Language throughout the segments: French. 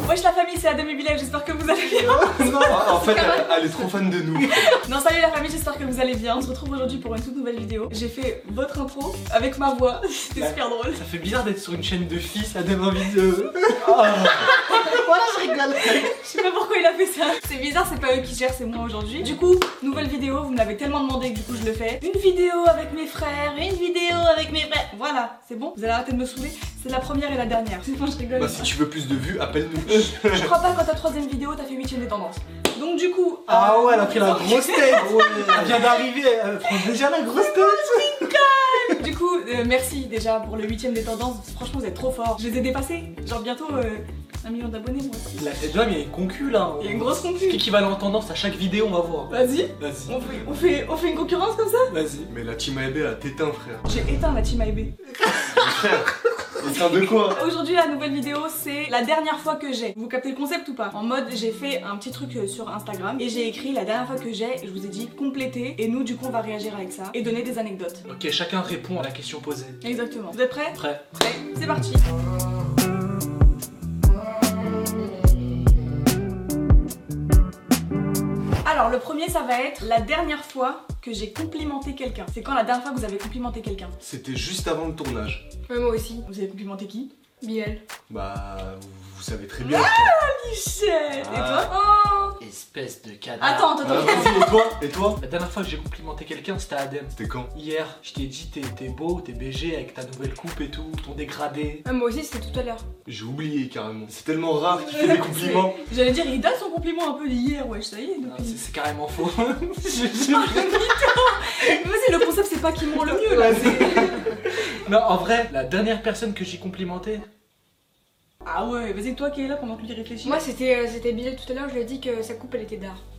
Wesh la famille, c'est Adam et Bilal, j'espère que vous allez bien. En fait, elle est trop fan de nous. Non, salut la famille, j'espère que vous allez bien. On se retrouve aujourd'hui pour une toute nouvelle vidéo. J'ai fait votre intro avec ma voix, c'était super drôle. Ça fait bizarre d'être sur une chaîne de filles, ça donne envie de... Voilà, je rigole. Je sais pas pourquoi il a fait ça. C'est bizarre, c'est pas eux qui gèrent, c'est moi aujourd'hui. Du coup, nouvelle vidéo, vous me l'avez tellement demandé que du coup je le fais. Une vidéo avec mes frères, une vidéo avec mes frères. Voilà, c'est bon, vous allez arrêter de me saouler. C'est la première et la dernière. C'est bon, je rigole. Bah si tu veux plus de vues, appelle-nous. Je crois pas quand ta troisième vidéo, t'as fait 8ème des tendances. Donc du coup... Ah ouais, elle a pris la grosse tête. Elle vient d'arriver, elle prend déjà la grosse tête. Du coup, merci déjà pour le 8ème des tendances. Franchement, vous êtes trop forts. Je les ai dépassés. Genre bientôt 1 million d'abonnés, moi aussi. La tête d'homme, il y a une concu là. Il y a une grosse concu. L'équivalent en tendance à chaque vidéo, on va voir. Vas-y. Vas-y. On fait une concurrence comme ça? Vas-y. Mais la team AEB a t'éteint, frère. J'ai éteint la team AEB. Frère, éteint de quoi? Aujourd'hui, la nouvelle vidéo, c'est la dernière fois que j'ai. Vous captez le concept ou pas? En mode, j'ai fait un petit truc sur Instagram et j'ai écrit la dernière fois que j'ai. Et je vous ai dit compléter. Et nous, du coup, on va réagir avec ça et donner des anecdotes. Ok, chacun répond à la question posée. Exactement. Vous êtes prêts? Prêt. Prêt. C'est parti. Alors le premier ça va être la dernière fois que j'ai complimenté quelqu'un. C'est quand la dernière fois que vous avez complimenté quelqu'un? C'était juste avant le tournage. Ouais, moi aussi. Vous avez complimenté qui? Bilal. Bah, vous savez très bien. Michel. Et Ah. toi? Oh. Espèce de cadavre. Attends. Vas-y, et toi? Et toi? La dernière fois que j'ai complimenté quelqu'un, c'était Adem. C'était quand? Hier, je t'ai dit t'es beau, t'es BG avec ta nouvelle coupe et tout, ton dégradé. Ouais, moi aussi, c'était tout à l'heure. J'ai oublié carrément. C'est tellement rare qu'il fait des compliments. J'allais dire, il date son compliment un peu d'hier, wesh, ça y est. Non, depuis. c'est carrément faux. Vas-y, le concept c'est pas qui ment le mieux là. Non, en vrai, la dernière personne que j'ai complimenté, Ah ouais, vas-y, toi qui es là pendant que lui réfléchit. Moi, c'était Bilal tout à l'heure, je lui ai dit que sa coupe, elle était d'art.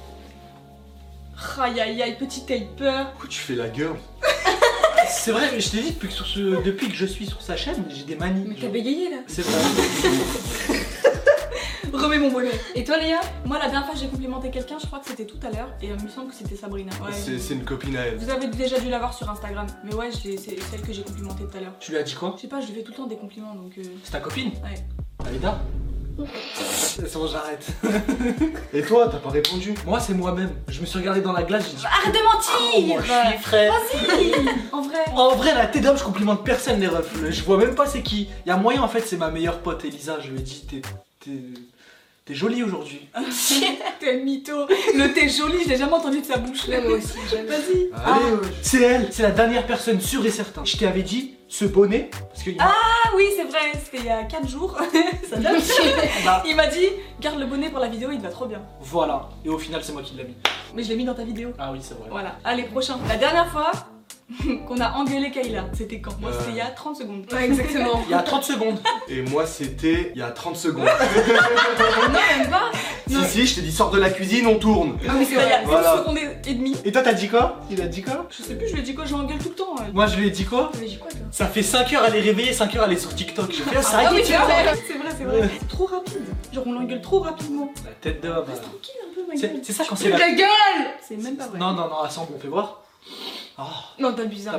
Aïe aïe aïe, petit taper. Pourquoi tu fais la girl? c'est vrai, mais je t'ai dit depuis que je suis sur sa chaîne, j'ai des manies. Mais t'as genre. bégayé là. C'est vrai. Remets mon bonnet. Et toi Léa? Moi la dernière fois que j'ai complimenté quelqu'un, je crois que c'était tout à l'heure. Et il me semble que c'était Sabrina. Ouais. C'est une copine à elle. Vous avez déjà dû la voir sur Instagram. Mais ouais, c'est celle que j'ai complimentée tout à l'heure. Tu lui as dit quoi? Je sais pas, je lui fais tout le temps des compliments donc... C'est ta copine? Ouais. Aïda? C'est bon, j'arrête. Et toi, t'as pas répondu? Moi, c'est moi-même. Je me suis regardé dans la glace, j'ai dit. Arrête de mentir! Moi, je suis frère. Vas-y! En vrai. En vrai, la tête d'homme, je complimente personne, les refs. Je vois même pas c'est qui. Y a moyen, en fait, c'est ma meilleure pote, Elisa. Je lui ai dit, t'es jolie aujourd'hui. T'es un mytho. Le t'es joli, je l'ai jamais entendu de sa bouche. Ouais, moi aussi, jamais. Vas-y. Allez, ouais. C'est elle, c'est la dernière personne sûre et certain. Je t'avais dit, ce bonnet, parce que. Ah oui, c'est vrai, c'était il y a 4 jours. Ça date. Bah, Il m'a dit, garde le bonnet pour la vidéo, il te va trop bien. voilà. Et au final, c'est moi qui l'ai mis. Mais je l'ai mis dans ta vidéo. Ah oui, c'est vrai. Voilà. Allez, prochain. La dernière fois qu'on a engueulé Kayla, c'était quand? Moi, c'était il y a 30 secondes. Ouais, exactement. Il y a 30 secondes. Et moi, c'était il y a 30 secondes. Non, même pas. Non. Si, je t'ai dit, sors de la cuisine, on tourne. Ah oui, c'est vrai, il y a 30 Voilà. secondes et demie. Et toi, t'as dit quoi? Il a dit quoi? Je sais plus, je lui ai dit quoi, je l'engueule tout le temps. Moi, je lui ai dit quoi? T'avais dit quoi, toi? Ça fait 5 heures, elle est réveillée, 5 heures, elle est sur TikTok. Je fais, ça Ah y oui, est, c'est tu vois. vrai, c'est vrai. C'est trop rapide. Genre, on l'engueule trop rapidement. La tête d'homme. Reste tranquille un peu, ma gueule. C'est ça quand c'est la. Ta gueule! C'est même pas vrai. Non, attends, on fait voir. Oh. Non, t'as bizarre.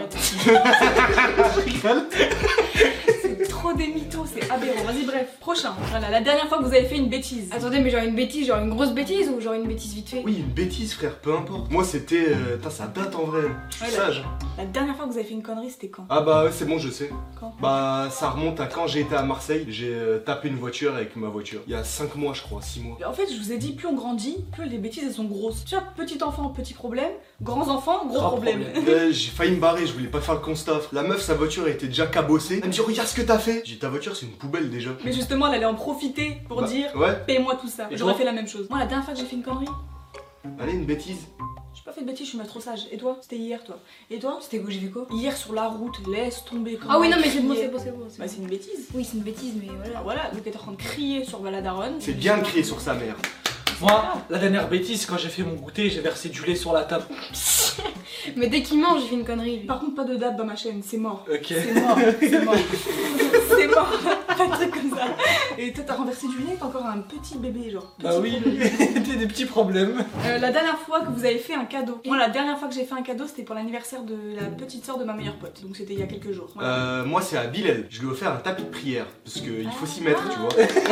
Je rigole. C'est trop des mythos, c'est aberrant. Vas-y, bref. Prochain. Voilà, la dernière fois que vous avez fait une bêtise. Attendez, mais genre une bêtise, genre une grosse bêtise ou genre une bêtise vite fait? Oui, une bêtise, frère, peu importe. Moi, c'était. Ça date en vrai. Je suis Ouais, sage. La dernière fois que vous avez fait une connerie, c'était quand? Ah bah ouais, c'est bon, je sais. Quand? Bah, ça remonte à quand j'ai été à Marseille. J'ai tapé une voiture avec ma voiture. Il y a 5 mois, je crois, 6 mois. En fait, je vous ai dit, plus on grandit, plus les bêtises elles sont grosses. Tu vois, petit enfant, petit problème. Grands enfants, gros Grand problème. J'ai failli me barrer, je voulais pas faire le constat. La meuf, sa voiture était déjà cabossée. Elle me dit, regarde ce que t'as fait. J'ai dit, ta voiture, c'est une poubelle déjà. Mais justement, elle allait en profiter pour Bah, dire, Ouais, paye-moi tout ça. Et J'aurais toi fait la même chose. Moi, la dernière fois que j'ai fait une connerie, allez, une bêtise. j'ai pas fait de bêtises, je suis mal trop sage. Et toi? C'était hier, toi. Et toi? C'était quoi, j'ai fait quoi? Hier sur la route, laisse tomber. Ah oui, non, mais c'est bon, crier. c'est bon, c'est bon. Bah, c'est une bêtise. Oui, c'est une bêtise, mais Ah, voilà. voilà, donc elle était en train de crier sur Valadaron. C'est bien de crier sur sa mère. Moi, la dernière bêtise, quand j'ai fait mon goûter, j'ai versé du lait sur la table. Mais dès qu'il mange, il fait une connerie, lui. Par contre, pas de date dans ma chaîne, c'est mort. Ok. C'est mort, c'est mort. C'est mort. Pas de truc comme ça. Et toi, t'as renversé du lait, t'as encore un petit bébé, genre. Bah oui, t'as des petits problèmes. La dernière fois que vous avez fait un cadeau. Moi, la dernière fois que j'ai fait un cadeau, c'était pour l'anniversaire de la petite soeur de ma meilleure pote. Donc c'était il y a quelques jours. Voilà. Moi c'est à Bilal, je lui ai offert un tapis de prière parce qu'il faut s'y mettre, tu vois.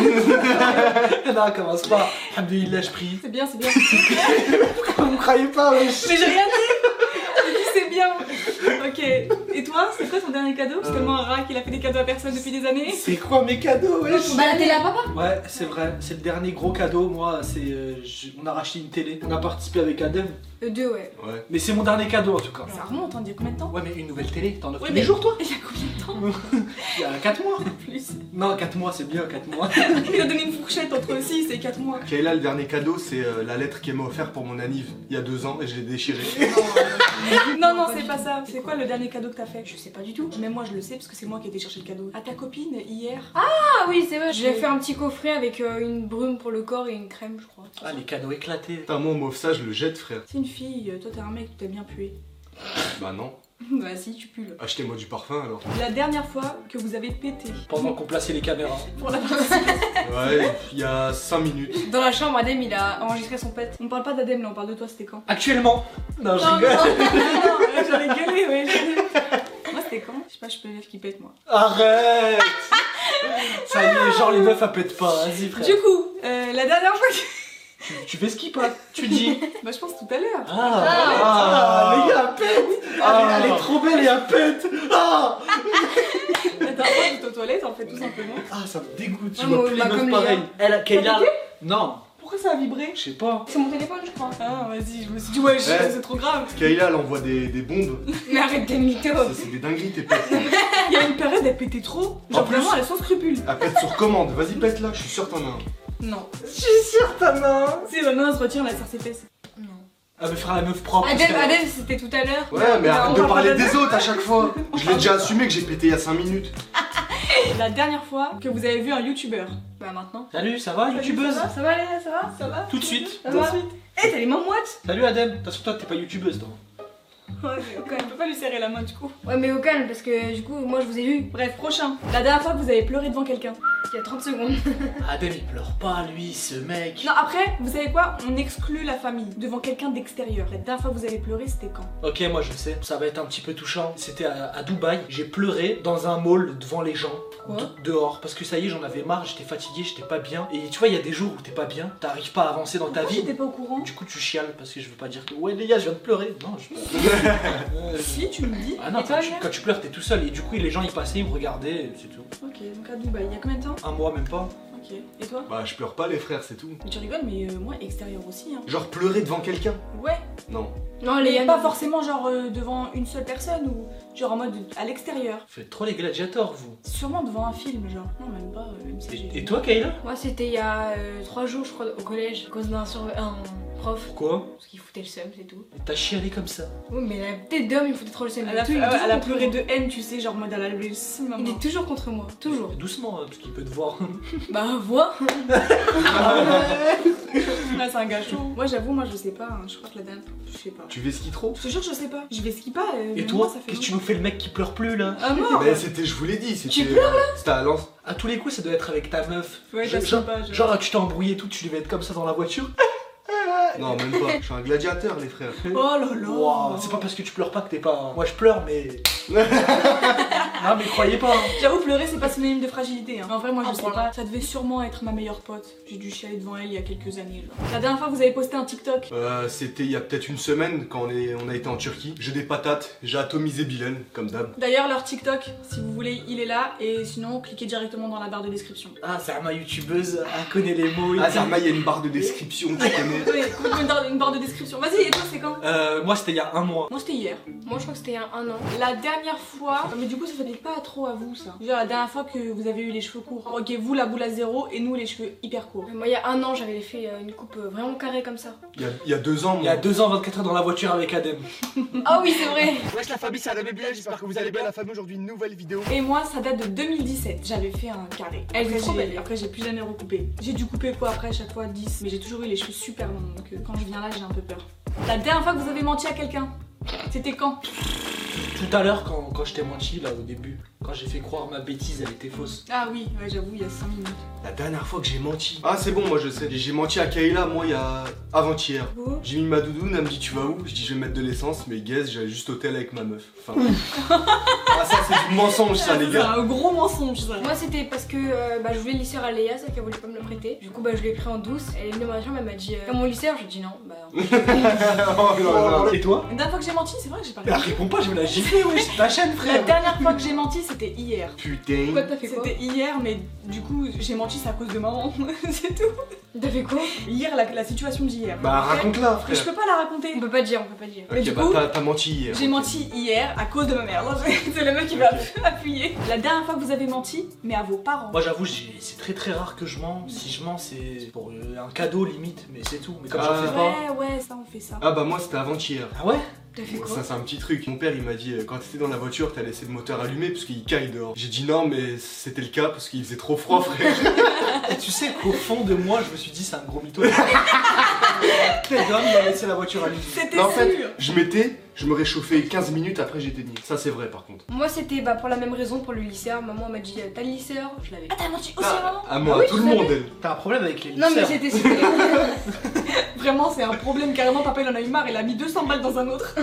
Non, commence pas. Alhamdoulilah, je prie. C'est bien, c'est bien. Vous me croyez pas, wesh. Mais j'ai rien dit. J'ai dit c'est bien. Ok. Et toi, c'est quoi ton dernier cadeau? C'est tellement un rat qu'il a fait des cadeaux à personne depuis des années. C'est quoi mes cadeaux, wesh? Bah la télé à papa. Ouais, c'est vrai, c'est le dernier gros cadeau. Moi, c'est. On a racheté une télé. On a participé avec Adem. Deux, ouais. Ouais. Mais c'est mon dernier cadeau en tout cas. Ça remonte, on dit combien de temps? Ouais, mais une nouvelle télé, t'en offres Ouais, tous mais- les jours, toi? Il y a combien de temps? Il y a 4 mois. Plus. Non, 4 mois, c'est bien, 4 mois. Il a donné une fourchette entre 6 et 4 mois. Kayla, le dernier cadeau, c'est la lettre qu'elle m'a offert pour mon anniv il y a 2 ans et je l'ai déchirée. Non, non, c'est pas ça. C'est quoi le dernier cadeau que t'as fait? Je sais pas du tout. Mais moi je le sais parce que c'est moi qui ai été chercher le cadeau. À ta copine hier. Ah oui, c'est vrai. J'ai fait un petit coffret avec une brume pour le corps et une crème, je crois. Ah, les cadeaux éclatés. Putain, moi on m'offre ça, je le jette, frère. C'est une fille, toi t'es un mec, tu t'es bien pué. Bah non. Bah si, tu pues. Achetez-moi du parfum alors. La dernière fois que vous avez pété. Pendant qu'on plaçait les caméras. Pour la Ouais, il y a 5 minutes. Dans la chambre, Adem, il a enregistré son pet. On parle pas d'Adem là, on parle de toi, c'était quand? Actuellement. Non, je Non, rigole. non, j'allais gueuler, ouais. Moi c'était quand? Je sais pas, je peux lève qui pète moi. Arrête. Ça y est, genre les meufs elles pètent pas. Vas-y, frère. Du coup, la dernière fois que... Tu fais ce qui pas. Tu dis. Bah je pense tout à l'heure. Les gars, elle pète. Elle est trop belle et elle pète. Ah. La dernière fois que t'es aux toilettes en fait tout simplement. Ah, ça me dégoûte. Tu Ah, vois moi, plus bah, les meufs comme pareilles. Léa. Elle a Kayla. piqué Non, Pourquoi ça a vibré? je sais pas. C'est mon téléphone, je crois. Ah vas-y, je me suis dit ouais, c'est trop grave. Kayla, elle envoie des bombes. Mais arrête des mythos. Ça, c'est des dingueries, tes pètes. Il y a une période elle pétait trop. Genre En plus- vraiment elle est sans scrupules. Elle pète sur commande. Vas-y, pète là, je suis sûr que t'en as un. Non. Je suis sûr, t'en as un. Si la main se retire, elle serre ses fesses. Non. Elle veut faire la meuf propre. Adem, c'était tout à l'heure. Ouais, mais on arrête de parle parler pas de- des autres à chaque fois. Je l'ai déjà assumé que j'ai pété il y a 5 minutes. La dernière fois que vous avez vu un youtubeur. Bah maintenant. Salut, ça va, youtubeuse? Ça va Léa, ça va? Ça va? Tout de suite. Ça va? Eh, t'as les mains moites? Salut Adem. De toute façon, toi, t'es pas youtubeuse, toi. Ouais, mais on peut pas lui serrer la main du coup. Ouais, mais au calme, parce que du coup, moi je vous ai vu Bref, prochain. La dernière fois que vous avez pleuré devant quelqu'un. il y a 30 secondes. Adem, il pleure pas, lui, ce mec. Non, après, vous savez quoi? On exclut la famille devant quelqu'un d'extérieur. La dernière fois que vous avez pleuré, c'était quand? Ok, moi je sais, ça va être un petit peu touchant. C'était à Dubaï, j'ai pleuré dans un mall devant les gens, Quoi dehors. Parce que ça y est, j'en avais marre, j'étais fatigué, j'étais pas bien. Et tu vois, il y a des jours où t'es pas bien, t'arrives pas à avancer dans ta Pourquoi vie. j'étais pas au courant? Du coup, tu chiales parce que je veux pas dire que ouais, les gars, je viens de pleurer. Non, je Si, tu me dis. Ah non, Et toi, Léa? quand tu pleures, t'es tout seul. Et du coup, les gens ils passaient, ils me regardaient, et c'est tout. Ok, donc à Dubaï, il y a combien de temps? Un mois, même pas. Ok. Et toi? Bah, je pleure pas, les frères, c'est tout. Mais tu rigoles, mais moi, extérieur aussi, hein. Genre pleurer devant quelqu'un. Ouais. Non. Non, Mais les pas forcément genre devant une seule personne ou genre en mode à l'extérieur. Vous faites trop les gladiateurs, vous. Sûrement devant un film, genre. Non, même pas, même si j'ai- Et toi, Kayla? Moi, c'était il y a 3 jours, je crois, au collège, à cause d'un prof. Pourquoi? Parce qu'il foutait le seum, c'est tout. T'as chialé comme ça. Oui, mais la tête d'homme, il foutait trop le seum. Elle a, Il est toujours elle a contre pleuré moi. de haine, tu sais, genre en mode elle a levé le seum, Il maman. est toujours contre moi, toujours. Doucement, parce qu'il peut te voir. Bah, vois. Là, c'est un gars chaud. Moi, j'avoue, moi, je sais pas. Hein. Je crois que la dernière fois, je sais pas. Tu vais ski trop? Je te jure, je sais pas. Je vais ski pas. Et mais toi, moi, ça fait qu'est-ce que tu longtemps. nous fais le mec qui pleure plus là? Ah, mort. Mais c'était, je vous l'ai dit, c'était. Tu pleures, C'était à Lens. À tous les coups, ça doit être avec ta meuf. Ouais, genre, t'as pas. genre, tu t'es embrouillé et tout, tu devais être comme ça dans la voiture. Non, même pas. Je suis un gladiateur, les frères. Oh là là. Wow, c'est pas parce que tu pleures pas que t'es pas. Moi je pleure, mais. Non, mais croyez pas. Hein. J'avoue, pleurer, c'est pas synonyme de fragilité. Hein. En vrai, moi, je Ah, sais voilà. pas. Ça devait sûrement être ma meilleure pote. J'ai dû chialer devant elle il y a quelques années. Genre. La dernière fois, vous avez posté un TikTok. C'était il y a peut-être une semaine quand on a été en Turquie. J'ai des patates, j'ai atomisé Bilal, comme d'hab. D'ailleurs, leur TikTok, si vous voulez, il est là. Et sinon, cliquez directement dans la barre de description. Ah, c'est ma youtubeuse, elle connaît les mots. et Ah, tout. Zarma, il y a une barre de description, tu connais. Ouais, une barre de description. Vas-y, et toi, c'est quand? Moi c'était il y a un mois. Moi, c'était hier. Moi, je crois que c'était il y a 1 an. La dernière fois, mais du coup ça s'applique pas trop à vous ça. Genre la dernière fois que vous avez eu les cheveux courts. Ok, vous la boule à zéro et nous les cheveux hyper courts. Moi, il y a 1 an, j'avais fait une coupe vraiment carrée comme ça. Il y a 2 ans, Il y a moi. 2 ans, 24 heures dans la voiture avec Adem. Ah oui, c'est vrai. Wesh la famille, c'est Adam et Bilal, j'espère que vous allez bien la famille. Aujourd'hui une nouvelle vidéo. Et moi ça date de 2017, j'avais fait un carré. Elle est trop belle. Après j'ai plus jamais recoupé. J'ai dû couper quoi après à chaque fois 10, mais j'ai toujours eu les cheveux super longs donc quand je viens là j'ai un peu peur. La dernière fois que vous avez menti à quelqu'un. C'était quand? Tout à l'heure, quand je t'ai menti, là, au début, quand j'ai fait croire ma bêtise, elle était fausse. Ah oui, ouais, j'avoue, il y a 5 minutes. La dernière fois que j'ai menti. Ah, c'est bon, moi je sais. J'ai menti à Kayla, moi, il y a avant-hier. Oh. J'ai mis ma doudoune, elle me dit tu vas où? Je dis je vais mettre de l'essence, mais guess, j'allais juste au tel avec ma meuf. Enfin. Ah, ça c'est du mensonge, ça, les C'est gars. un gros mensonge, ça. Moi c'était parce que je voulais le lisseur à Léa, sauf qu'elle voulait pas me le prêter. Du coup je l'ai pris en douce. Elle est venue dans ma chambre, elle m'a dit t'as mon lisseur? J'ai dit non. Oh là là. Et toi? La dernière fois que j'ai menti, c'est vrai que j'ai pas Bah, réponds pas, je vais la gifler, ouais, c'est ta chaîne, La frère. dernière fois que j'ai menti, c'était hier. Putain. Pourquoi t'as fait quoi? C'était hier, mais du coup, j'ai menti, c'est à cause de maman. C'est tout. T'as fait quoi? Hier, la situation d'hier. Bah Ok. raconte-la, Mais je frère. peux pas la raconter. On peut pas dire, on peut pas dire. Mais Ok, du bah coup, t'as menti hier. J'ai menti hier à cause de ma mère. Non, c'est le mec qui va appuyer. La dernière fois que vous avez menti, mais à vos parents. Moi j'avoue, c'est très très rare que je mens. Si je mens, c'est pour un cadeau limite, mais c'est tout. Mais comme Ah. j'en fais pas. Ouais, ça, on fait ça. Ah bah moi c'était avant-hier. Ah ouais? T'as fait quoi? Ça c'est un petit truc. Mon père il m'a dit quand t'étais dans la voiture t'as laissé le moteur allumé parce qu'il caille dehors. J'ai dit non mais c'était le cas parce qu'il faisait trop froid frère. Et tu sais qu'au fond de moi, je me suis dit, c'est un gros mytho. Quel homme il a laissé la voiture allumée. C'était Non, en fait, sûr. je me réchauffais 15 minutes après j'éteignais. Ça c'est vrai par contre. Moi c'était pour la même raison, pour le lisseur. Maman m'a dit t'as le lisseur? Je l'avais. Ah, t'as menti aussi, maman? À moi, Ah oui, tout le je monde elle. T'as un problème avec les Non mais lisseurs. c'était. Vraiment, c'est un problème. Carrément, papa il en a eu marre. Il a mis 200 balles dans un autre.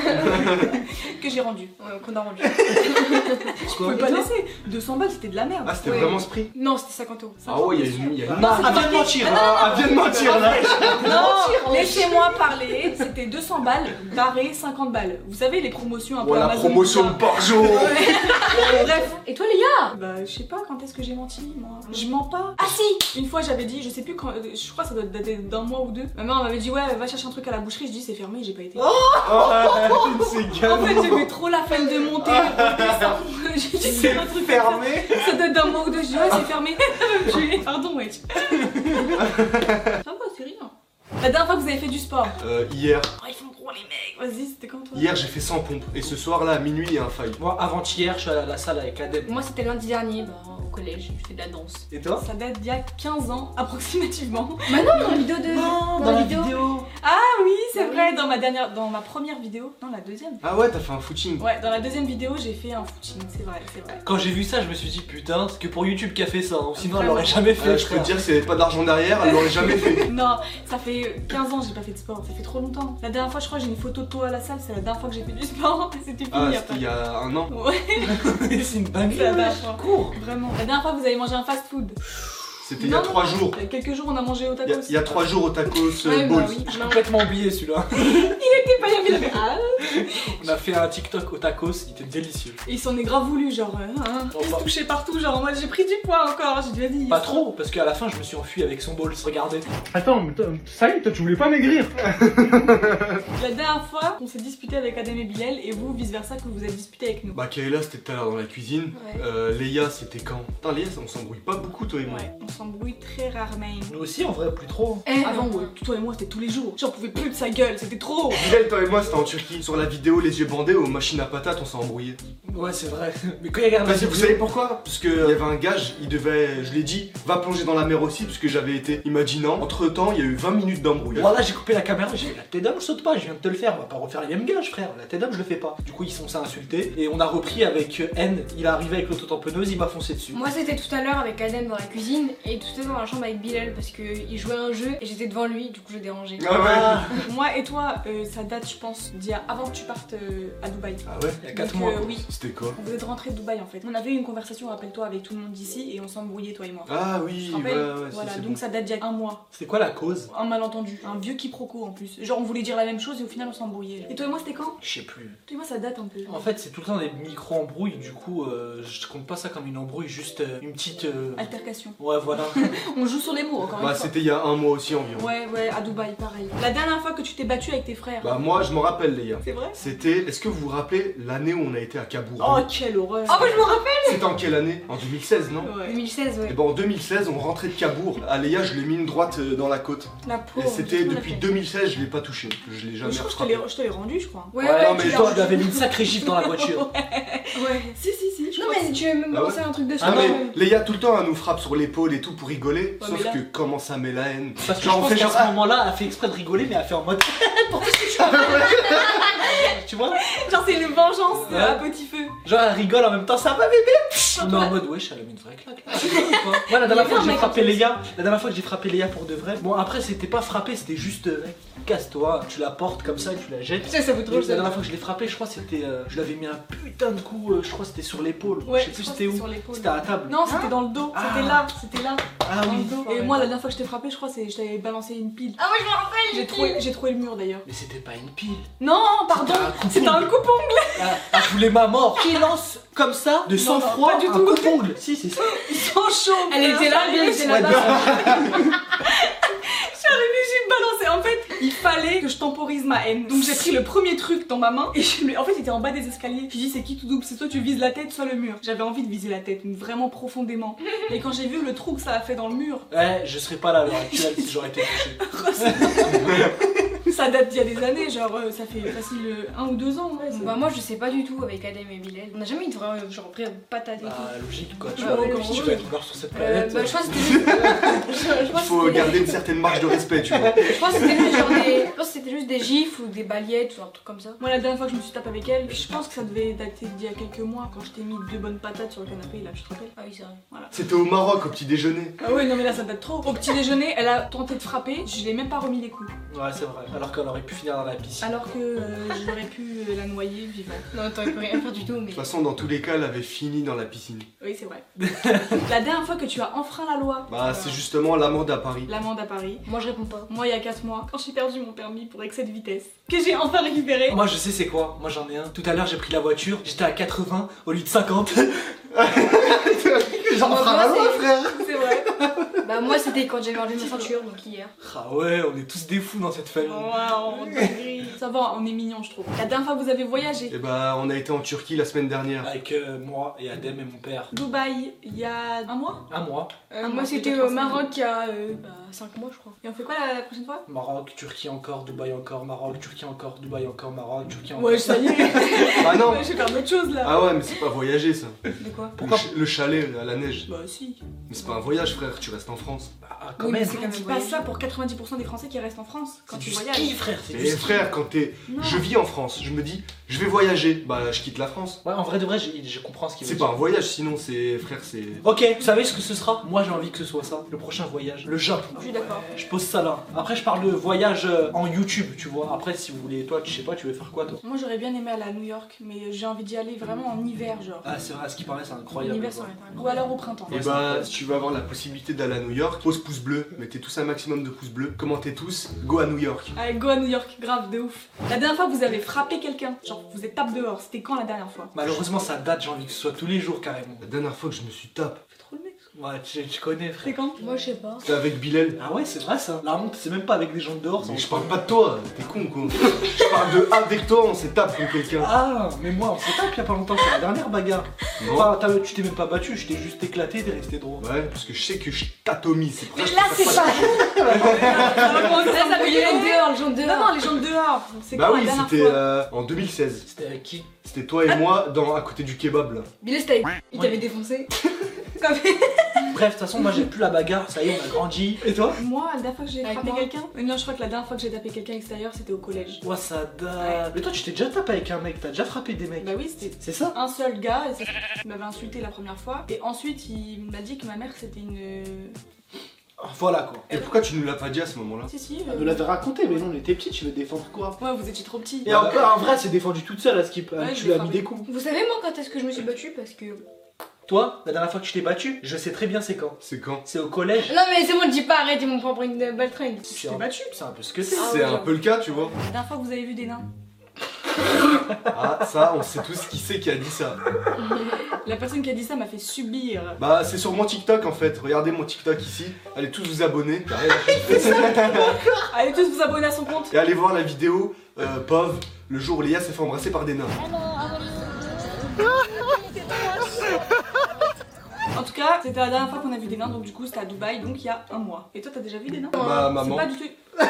Que j'ai rendu. Ouais, qu'on a rendu. Je pouvais pas Et toi laisser. 200 balles, c'était de la merde. Ah c'était Ouais. vraiment ce prix? Non, c'était 50 euros. Ah ouais, il y a une Non, elle vient de mentir. Ah, elle vient de mentir là. Non, laissez-moi parler. C'était 200 balles, barré 50 balles. Vous savez, les promotions un peu Voilà, Amazon, promotion tout ça. par jour. Bref. Et toi Léa? Bah, je sais pas quand est-ce que j'ai menti, moi. Je mens pas. Ah si! Une fois, j'avais dit, je sais plus quand, je crois que ça doit dater d'un mois ou deux. Ma mère m'avait dit, ouais, va chercher un truc à la boucherie. Je dis, c'est fermé, j'ai pas été. Oh, c'est En fait, j'aimais trop la peine de monter. J'ai dit, c'est un truc fermé. Ça doit être d'un mois ou deux. Je dis, ouais, c'est fermé. Elle va me tuer. Pardon, wesh. Ça va, c'est rien. La dernière fois que vous avez fait du sport. Hier. Oh, ils font gros les mecs. Vas-y, c'était quand toi? Hier j'ai fait 100 pompes. Et ce soir là à minuit il y a un fight. Moi, avant-hier, je suis allé à la salle avec Adem. Moi c'était lundi dernier, au collège, je fais de la danse. Et toi? Ça date d'il y a 15 ans, approximativement. Bah non, dans la vidéo de. Non, dans la vidéo. Ah oui, c'est Oui. vrai, dans ma première vidéo. Non, la deuxième. Ah ouais, t'as fait un footing. Ouais, dans la deuxième vidéo, j'ai fait un footing, c'est vrai, c'est vrai. Quand j'ai vu ça, je me suis dit, putain, c'est que pour YouTube qu'a fait ça. Hein. Sinon, elle Vraiment. l'aurait jamais fait. Je peux frère. te dire que s'il n'y avait pas d'argent derrière, elle l'aurait jamais fait. Non, ça fait 15 ans que j'ai pas fait de sport, ça fait trop longtemps. La dernière fois, je crois, j'ai une photo de toi à la salle, c'est la dernière fois que j'ai fait du sport. C'était fini Ah, après. c'était il y a un an. Ouais, C'est une dinguerie. c'est la dernière fois. Cours. Vraiment. La dernière fois, vous avez mangé un fast food. C'était il y a 3 jours. Il y a quelques jours, on a mangé au Il y a- tacos. il y a 3 jours au tacos Ouais, bah balls. oui. J'ai complètement oublié celui-là. T'es pas il a fait ah. On a fait un TikTok au tacos, il était délicieux. Et il s'en est grave voulu, genre, il se touchait partout, genre, moi j'ai pris du poids encore, j'ai déjà dit. Pas trop, parce qu'à la fin, je me suis enfui avec son bol. Regardez. Attends, mais ça y est, toi tu voulais pas maigrir. La dernière fois, on s'est disputé avec Adam et Bilal, et vous, vice versa, que vous êtes disputé avec nous. Bah Kayla c'était tout à l'heure dans la cuisine. Ouais. Léa c'était quand? Putain Léa on s'embrouille pas beaucoup toi et moi. Ouais, on s'embrouille très rarement. Nous aussi, en vrai, plus trop. Avant, ouais, toi et moi, c'était tous les jours. J'en pouvais plus de sa gueule, c'était trop. Bilal, toi et moi c'était en Turquie. Sur la vidéo les yeux bandés aux machines à patates on s'est embrouillé. Ouais, c'est vrai. Mais quand il regarde la Parce que vous vidéo- savez pourquoi? Parce qu'il y avait un gage, il devait, je l'ai dit, va plonger dans la mer aussi parce que j'avais été. Il m'a dit non. Entre temps il y a eu 20 minutes d'embrouille. Voilà, j'ai coupé la caméra, j'ai fait la tête d'homme, je saute pas, je viens de te le faire, on va pas refaire les mêmes gages, frère. La tête d'homme, je le fais pas. Du coup, ils sont ça insultés et on a repris avec N. Il est arrivé avec l'auto-tamponneuse, il m'a foncé dessus. Moi c'était tout à l'heure avec Adem dans la cuisine et tout à l'heure dans la chambre avec Bilal parce qu'il jouait à un jeu et j'étais devant lui, du coup je dérangeais. Ah ouais. Moi et toi, ça date, je pense, avant que tu partes à Dubaï. Ah ouais? Il y a 4 Donc, mois. oui. C'était quoi? Vous êtes rentrés de Dubaï en fait. On avait eu une conversation, rappelle-toi, avec tout le monde d'ici et on s'embrouillait, toi et moi. Ah Tu oui, te ouais, rappelles ouais, Voilà, c'est donc bon. ça date d'il y a un mois. C'était quoi la cause? Un malentendu, un vieux quiproquo en plus. Genre on voulait dire la même chose et au final on s'embrouillait. Et toi et moi c'était quand? Je sais plus. Toi et moi ça date un peu. En fait, c'est tout le temps des micro-embrouilles, du coup, je compte pas ça comme une embrouille, juste une petite. Altercation. Ouais, voilà. On joue sur les mots encore Bah une fois. c'était il y a un mois aussi environ. Ouais, à Dubaï, pareil. La dernière fois que tu t'es battu avec tes frères. Bah moi je m'en rappelle les gars. C'est vrai? C'était, est-ce que vous vous rappelez l'année où on a été à Cabourg? Oh, quelle horreur! Oh, bah je me rappelle. C'était en quelle année? En 2016 non? Ouais. 2016, Et ouais. ben en 2016 on rentrait de Cabourg. À Léa je l'ai mis une droite dans la côte. La Et pauvre. c'était qu'est-ce qu'on a depuis fait 2016 je l'ai pas touché. Je l'ai jamais Je crois que rattrapé. je te l'ai rendu, je crois. Ouais, Ouais, ouais, mais tu l'as toi, rendu. je lui avais mis une sacrée gifle dans la voiture. Ouais. Si, je Non crois mais que tu veux même Ah balancer un truc de Ah Non non. mais Léa tout le temps elle nous frappe sur l'épaule et tout pour rigoler. Ouais, Sauf mais là- que comment ça met la haine. Parce que Genre, je on pense fait qu'à genre, ce moment-là, elle a fait exprès de rigoler, mais elle a fait en mode. Pourquoi est-ce que Tu vois? Genre c'est une vengeance Ouais. à petit feu. Genre elle rigole en même temps, ça va bébé? On est en mode wesh, elle a mis une vraie claque là. Ouais, la dernière fois que j'ai frappé Léa, pour de vrai. Bon après c'était pas frappé, c'était juste casse-toi, tu la portes comme ça et tu la jettes. Ça vous La drôle ça. dernière fois que je l'ai frappé, je crois que c'était, je l'avais mis un putain de coup, je crois que c'était sur l'épaule. Ouais, je sais plus je crois c'était que où. sur l'épaule. C'était à la table. Non, c'était dans le dos. Ah. C'était là. Ah Dans oui. le dos. Et moi, la dernière fois que je t'ai frappé, je crois, c'est je t'avais balancé une pile. Ah ouais, je me rappelle. J'ai trouvé le mur d'ailleurs. Mais c'était pas une pile. Non, pardon. C'était un coupe-ongle. Ah, je voulais ma mort. Qui lance comme ça, de sang-froid, pas du un tout. coupe-ongle. Si, c'est ça. Sans chaud. Elle était là, elle était Ouais, là-bas. J'ai balancé. En fait, il fallait que je temporise ma haine. Donc j'ai pris le premier truc dans ma main et en fait, il était en bas des escaliers. Je dis c'est qui tout double, c'est soit tu vises la tête, soit le mur. J'avais envie de viser la tête, mais vraiment profondément. Et quand j'ai vu le trou que ça a fait dans le mur, Ouais, je serais pas là à l'heure actuelle si j'aurais été touché. ça date d'il y a des années, genre ça fait facile 1 ou 2 ans. Ouais, c'est- Bah moi je sais pas du tout avec Adem et Bilal. On a jamais eu de vrai genre pris patate et tout. Bah, logique quoi, tu Ouais, vois, ouais, si tu ouais. vas être mort sur cette planète. Bah, je crois que c'était juste. je Il crois que faut c'était- garder une certaine marge de respect, tu vois. je pense que c'était juste genre des. Je pense que c'était juste des gifs ou des baliettes ou un truc comme ça. Moi, la dernière fois que je me suis tapée avec elle, je pense que ça devait dater d'il y a quelques mois quand je t'ai mis 2 bonnes patates sur le canapé là, tu te rappelles? Ah oui, c'est vrai. C'était au Maroc au petit déjeuner. Ah ouais, non mais là ça date trop. Au petit déjeuner, elle a tenté de frapper, je l'ai même pas remis les coups. Ouais, c'est vrai. Alors qu'elle aurait pu finir dans la piscine. Alors que j'aurais pu la noyer vivante. Non, t'aurais pu rien faire du tout, De mais. toute façon, dans tous les cas, elle avait fini dans la piscine. Oui, c'est vrai. La dernière fois que tu as enfreint la loi, Bah, c'est justement l'amende à Paris. l'amende à Paris. Moi je réponds pas. Moi, il y a 4 mois, quand j'ai perdu mon permis pour excès de vitesse, que j'ai enfin récupéré. Moi je sais c'est quoi, moi j'en ai un. Tout à l'heure j'ai pris la voiture, j'étais à 80 au lieu de 50. J'en Moi, ferai moi, la loi c'est- frère. C'est vrai. Bah moi c'était quand j'avais enlevé ma ceinture, donc hier. Ah ouais, on est tous des fous dans cette famille. Waouh, ça va, on est mignons, je trouve. La dernière fois que vous avez voyagé, Et bah, on a été en Turquie la semaine dernière. Avec moi et Adem et mon père. Dubaï, il y a 1 mois. Un mois. Ah, moi non, c'était déjà au 3 Maroc il y a 5 mois je crois. Et on fait quoi la prochaine fois? Maroc, Turquie encore, Dubaï encore, Maroc, Turquie encore, Dubaï encore, Maroc, Turquie encore. Ouais, ça y est. Ah non. Je vais faire d'autres choses là. Ah ouais, mais c'est pas voyager ça. De quoi? Pourquoi Le chalet à la neige. Bah si. Mais c'est pas un voyage, frère, tu restes en France. Ah, quand Oui, mais même. c'est quand On même dit pas voyager. ça pour 90% des Français qui restent en France quand C'est ils du voyagent. ski, frère. C'est du Et ski. frère, quand t'es. Non. Je vis en France, je me dis, je vais voyager. Bah, je quitte la France. Ouais, en vrai de vrai, je comprends ce qu'il veut C'est dire. pas un voyage, sinon c'est. Frère, c'est. Ok, vous savez ce que ce sera? Moi j'ai envie que ce soit ça, le prochain voyage, le Japon. Je suis d'accord. Je pose ça là. Après je parle de voyage en YouTube, tu vois. Après si vous voulez, toi, tu sais pas, tu veux faire quoi toi? Moi j'aurais bien aimé aller à New York, mais j'ai envie d'y aller vraiment en hiver, genre. Ah c'est vrai, à ce qui paraît c'est incroyable. L'hiver ça quoi. aurait été Ou incroyable. alors au printemps. Et bah, si tu veux avoir la possibilité d'aller à New York, pose pouce bleu, mettez tous un maximum de pouces bleus, commentez tous, go à New York. Allez, go à New York, grave, de ouf. La dernière fois que vous avez frappé quelqu'un, genre vous êtes tape dehors, c'était quand la dernière fois? Malheureusement ça date, j'ai envie que ce soit tous les jours carrément. La dernière fois que je me suis tapé, Fais trop le mec. Ouais, tu connais frère. C'est quand? Moi je sais pas. c'était avec Bilal. Ah ouais, c'est vrai ça. La honte, c'est même pas avec des gens de dehors. Mais je parle pas de toi, t'es con quoi. Je parle de avec toi, on s'est tapé contre quelqu'un. Ah, mais moi on s'est tapé il y a pas longtemps, c'est la dernière bagarre. Non. Enfin, tu t'es même pas battu, je t'ai juste éclaté, t'es resté droit. Ouais, parce que je sais que je t'atomise, c'est pour ça Mais que là je c'est passe pas. Ça va commencer à Là ça veut s'embrouiller. dire les dehors, les gens de Non, dehors. non, les gens de dehors. C'est Bah quand oui, la dernière c'était fois? en 2016. C'était avec qui? C'était toi et moi à côté du kebab là. Bilal c'était avec. Il t'avait défoncé. Comme- Bref, de toute façon, moi j'ai plus la bagarre, ça y est, on a grandi. Et toi? Moi, la dernière fois que j'ai Avec frappé moi. quelqu'un? Non, je crois que la dernière fois que j'ai tapé quelqu'un extérieur, c'était au collège. Ouais, ça date. Mais toi, tu t'es déjà tapé avec un mec, t'as déjà frappé des mecs. Bah oui, c'était C'est ça? un seul gars, et il m'avait insulté la première fois, et ensuite il m'a dit que ma mère c'était une. Voilà quoi. Et pourquoi tu nous l'as pas dit à ce moment-là? Si, si. Elle nous l'avait raconté, mais non, on était petits, tu veux défendre quoi? Ouais, vous étiez trop petits. Et en vrai, elle s'est défendue toute seule à ce qu'il Ouais, tu je lui as l'ai mis des coups. Vous savez moi quand est-ce que je me suis battue parce que. Toi, la dernière fois que tu t'es battu, je sais très bien c'est quand. C'est quand? C'est au collège. Non mais c'est bon, dis pas, arrête, ils m'ont pas pris une baltringue. C'est t'es un... battu. C'est un peu ce que c'est. Ah C'est oui, un genre. peu le cas, tu vois. La dernière fois que vous avez vu des nains? Ah, ça, on sait tous qui c'est qui a dit ça. La personne qui a dit ça m'a fait subir. Bah, c'est sur mon TikTok en fait. Regardez mon TikTok ici. Allez tous vous abonner. Allez tous vous abonner à son compte. Et allez voir la vidéo POV, le jour où Léa s'est fait embrasser par des nains. En tout cas, c'était la dernière fois qu'on a vu des nains, donc du coup c'était à Dubaï, donc il y a 1 mois. Et toi t'as déjà vu des nains? Ma C'est maman. pas du tout.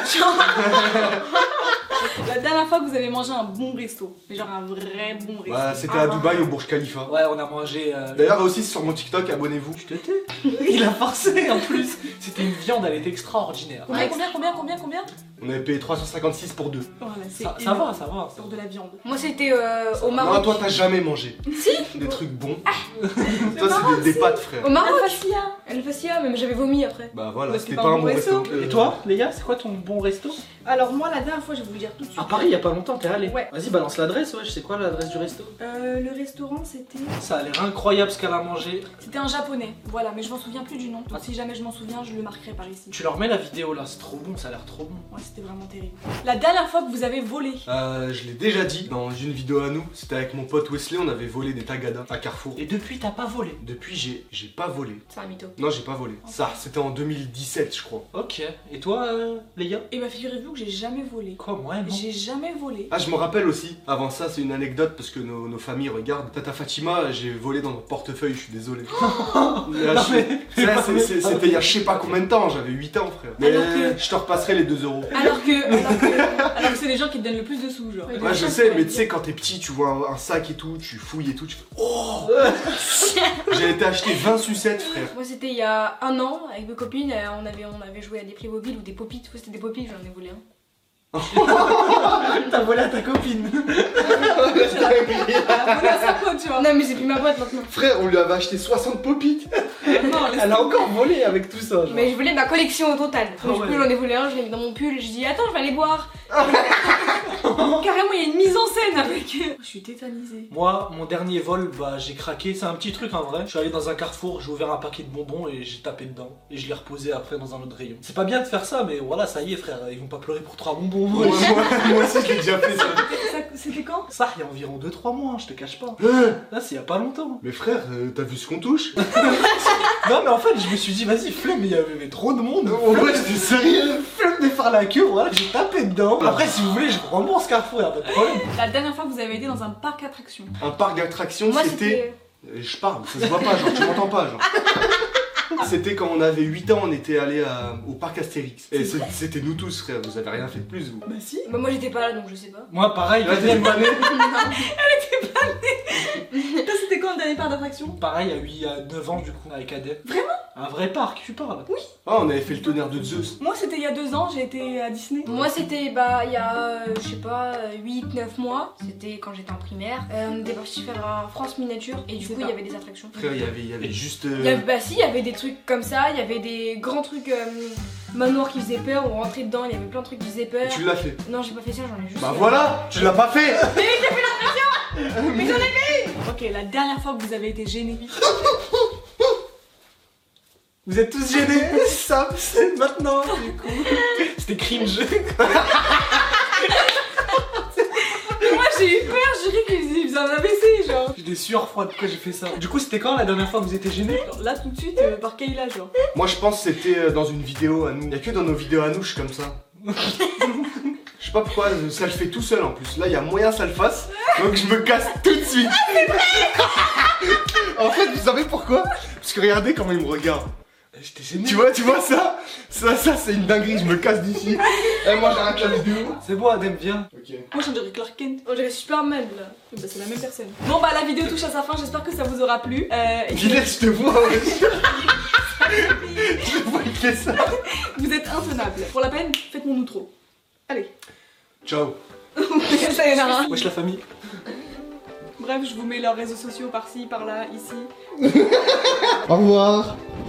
La dernière fois que vous avez mangé un bon resto, mais genre un vrai bon resto. Bah, c'était à Dubaï au Burj Khalifa. Ouais, on a mangé. D'ailleurs, aussi sur mon TikTok, abonnez-vous. Tu te tais? Il a forcé en plus. C'était une viande, elle était extraordinaire. Combien? On avait payé 356 pour 2. Voilà, c'est Ça énorme. va, ça va. Pour de la viande. Moi c'était au Non, Maroc. toi t'as jamais mangé. Si. Des trucs bons. Toi c'est des pâtes, frère. Au Maroc. Fascia. Elle fascia, même j'avais vomi après. Bah voilà, Bah, c'était pas un bon resto. Et toi, Léa, c'est quoi ton bon resto? Alors moi la dernière fois je vais vous le dire tout de suite. À Paris, il y a pas longtemps, t'es allé. Ouais. Vas-y, balance l'adresse, ouais, je sais quoi l'adresse du resto? Le restaurant c'était... Ça a l'air incroyable ce qu'elle a mangé. C'était un japonais, voilà, mais je m'en souviens plus du nom. Donc si jamais je m'en souviens, je le marquerai par ici. Tu leur mets la vidéo là, c'est trop bon, ça a l'air trop bon. Ouais, c'était vraiment terrible. La dernière fois que vous avez volé. Je l'ai déjà dit dans une vidéo à nous, c'était avec mon pote Wesley, on avait volé des tagadas à Carrefour. Et depuis, t'as pas volé. Depuis j'ai pas volé. C'est un mytho. Non, j'ai pas volé. Ça, c'était en 2017 je crois. Ok. Et toi, Léa? Et bah figurez-vous que j'ai jamais volé. Quoi, moi, non? J'ai jamais volé. Ah, je me rappelle aussi, avant ça c'est une anecdote parce que nos familles regardent. Tata Fatima, j'ai volé dans mon portefeuille, je suis désolé. Là, c'était il y a je sais pas combien de temps, j'avais 8 ans frère. Mais Alors que- je te repasserai les 2 euros. Alors que c'est les gens qui te donnent le plus de sous, genre. Ouais, je sais, mais tu sais, quand t'es petit, tu vois un sac et tout, tu fouilles et tout, tu fais oh. J'ai été acheter 20 sucettes, frère. Moi c'était il y a un an avec mes copines, on avait joué à des Playmobil ou des Pop-It. C'était des Pop-It, j'en ai volé un. T'as volé à ta copine. Elle a volé à sa pote, tu vois. Non mais c'est plus ma boîte maintenant. Frère, on lui avait acheté 60 pop-it. Non, laisse Elle a encore volé avec tout ça, genre. Mais je voulais ma collection au total. Donc, Ah du coup ouais. j'en ai volé un, je l'ai mis dans mon pull, j'ai dit attends je vais aller boire. Carrément, il y a une mise en scène avec. Je suis tétanisée. Moi, mon dernier vol, bah j'ai craqué. C'est un petit truc en vrai. Je suis allé dans un carrefour, j'ai ouvert un paquet de bonbons et j'ai tapé dedans. Et je l'ai reposé après dans un autre rayon. C'est pas bien de faire ça, mais voilà, ça y est, frère. Ils vont pas pleurer pour 3 bonbons. Moi aussi, je l'ai déjà fait ça. C'était quand? Ça, il y a environ 2-3 mois, hein, je te cache pas. Là, c'est il y a pas longtemps. Mais frère, t'as vu ce qu'on touche? Non, mais en fait, je me suis dit, vas-y, flemme, mais il y avait trop de monde. Ouais, j'étais sérieux. Flemme de faire la queue, voilà, j'ai tapé dedans. Après, si vous voulez, je vous rembourse Carrefour, y'a pas de problème. La dernière fois que vous avez été dans un parc attraction. Un parc d'attractions, Moi c'était. Je parle, ça se voit pas, genre, tu m'entends pas, genre. C'était quand on avait 8 ans, on était allé au parc Astérix. Et c'était nous tous, frère, vous avez rien fait de plus, vous. Bah si. Bah moi j'étais pas là donc je sais pas. Moi, pareil, Là, t'es pas né. Toi, c'était quand le dernier parc d'attraction? pareil, il y a 9 ans, du coup, avec Adèle. Vraiment? Un vrai parc, tu parles? Oui. Ah, on avait fait le tonnerre de Zeus. Moi, c'était il y a 2 ans, j'ai été à Disney. Moi c'était bah il y a je sais pas 8-9 mois, c'était quand j'étais en primaire. On était parti faire un France miniature et du C'est coup il pas- y avait des attractions. Frère, il y avait juste. Il y avait, bah si, il y avait des trucs comme ça, il y avait des grands trucs manoirs qui faisaient peur, on rentrait dedans, il y avait plein de trucs qui faisaient peur. Tu l'as fait. Non j'ai pas fait ça, j'en ai juste Bah fait. voilà, tu l'as pas fait. Ok, la dernière fois que vous avez été gêné. Vous êtes tous gênés? Ça, c'est maintenant, du coup. C'était cringe. Moi, j'ai eu peur, j'ai cru qu'ils faisaient un AVC, genre. J'ai des sueurs froides, pourquoi j'ai fait ça? Du coup, c'était quand la dernière fois que vous étiez gênés? Là, tout de suite, par Kayla, genre. Moi, je pense que c'était dans une vidéo à nous. Y a que dans nos vidéos à nous, je suis comme ça. Je sais pas pourquoi, ça le fait tout seul en plus. Là, il y a moyen que ça le fasse, donc je me casse tout de suite. En fait, vous savez pourquoi? Parce que regardez comment il me regarde. J'étais gêné. Tu vois ça? Ça c'est une dinguerie, je me casse d'ici. Et moi, j'arrête la vidéo. C'est bon, Adem, viens. Ok. Moi, j'en dirais Clark Kent. On dirait Superman là. Bah, c'est la même personne. Bon, bah, la vidéo touche à sa fin, j'espère que ça vous aura plu. Et Dis-le, je te vois, ouais. Je te vois, il fait ça. vous êtes intenable. Pour la peine, faites mon outro. Allez. Ciao. Ça y en a un. Wesh la famille. Bref, je vous mets leurs réseaux sociaux par-ci, par-là, ici. Au revoir.